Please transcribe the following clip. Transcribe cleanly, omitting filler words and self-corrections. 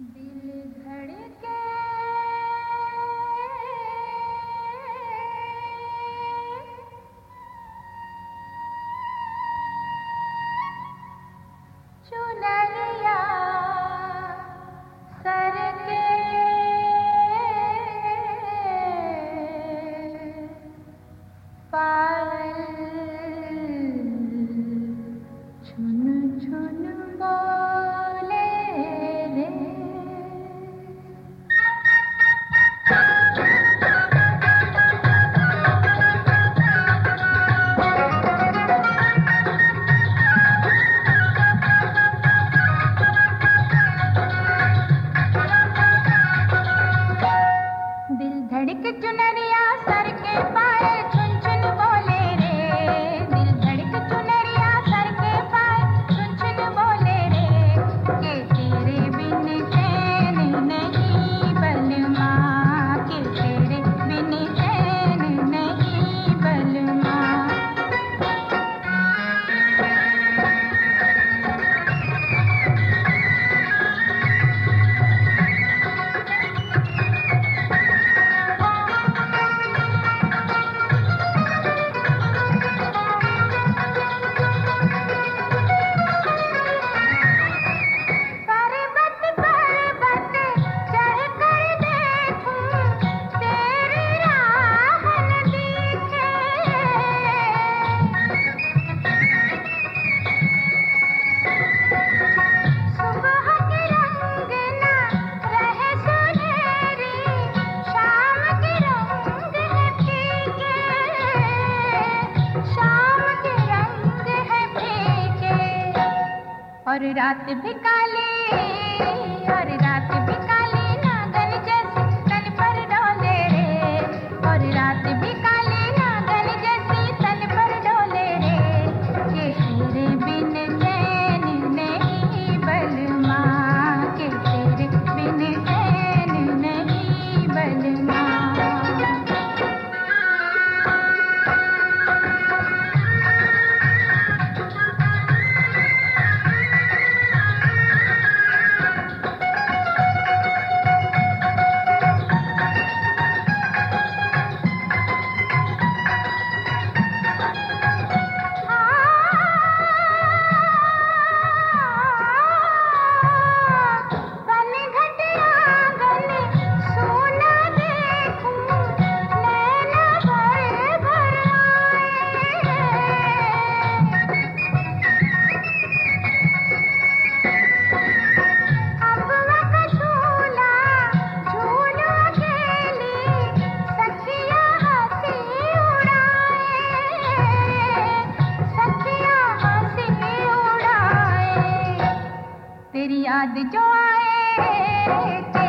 दिल धड़के चुनरिया सर के पायल चुन चुन बोले रे। दिल धड़के चुनरिया सर के पायल चुन चुन बोले रे। दिल धड़के चुनरिया सर के पायल चुन चुन बोले रे। के तेरे बिन चैन नहीं बलमा, के तेरे बिन चैन नहीं बलमा। और रात भी काली, और रात भी काली नागन जैसी तन पर डोले रे। और रात भी काली नागन जैसी तन पर डोले रे। के तेरे बिन चैन नहीं बलमा, के तेरे बिन चैन नहीं बलमा। तेरी याद जो आए